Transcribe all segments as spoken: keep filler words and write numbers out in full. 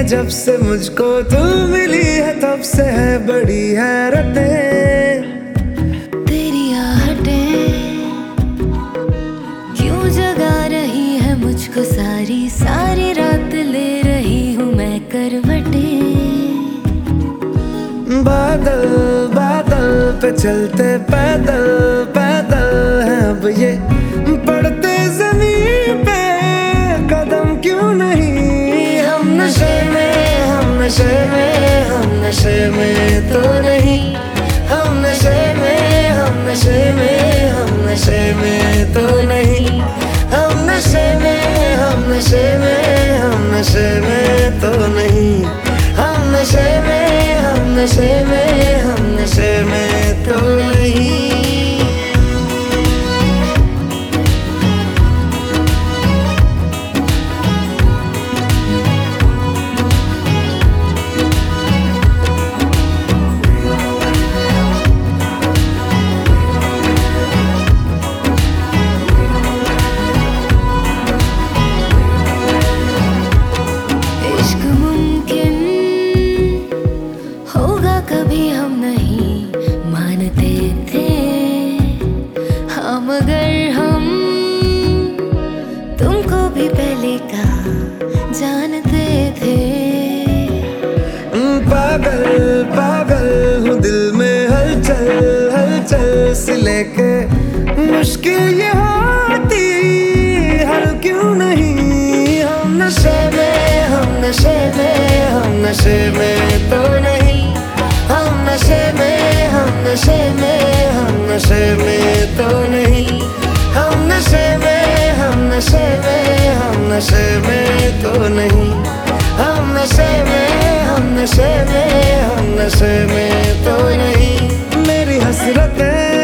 जब से मुझको तू मिली है तब से है बड़ी हैरतें। तेरी आहटें क्यों जगा रही है मुझको, सारी सारी रात ले रही हूँ मैं करवटें। बादल बादल पे चलते पैदल पैदल हैं अब ये पड़ते जमीन पे कदम क्यों नहीं। हम नशे में हम नशे में हम नशे में तो नहीं। हम नशे में हम नशे में हम नशे में तो नहीं। हम नशे में हम नशे में हम नशे में तो नहीं। हम नशे में हम नशे में हम नशे में तो नहीं। इश्क मुमकिन होगा कभी हम नहीं मानते थे, हम अगर हम तुमको भी पहले कहा जानते थे। पागल पागल हूँ दिल में हलचल हलचल से लेके मुश्किल ये होती हल क्यों नहीं। हम नशे में हम नशे में हम नशे में तो नहीं। हम नशे में हम नशे में हम नशे में तो नहीं। हम नशे में हम नशे में हम नशे में तो नहीं। हम नशे में हम नशे में हम नशे में तो नहीं। मेरी हसरतें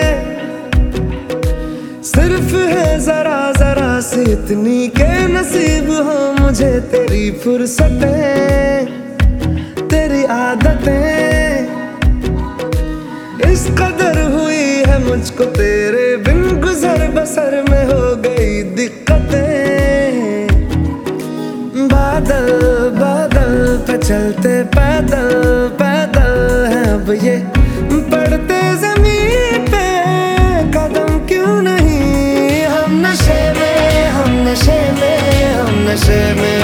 सिर्फ है जरा जरा सी इतनी के नसीब हो मुझे तेरी फुर्सतें तेरी आदतें इस कदर हुई है मुझको तेरे बिन गुजर बसर में हो गई दिक्कतें। बादल बादल पे चलते पैदल पैदल हैं अब ये पड़ते जमीन पे कदम क्यों नहीं। हम नशे में हम नशे में हम नशे में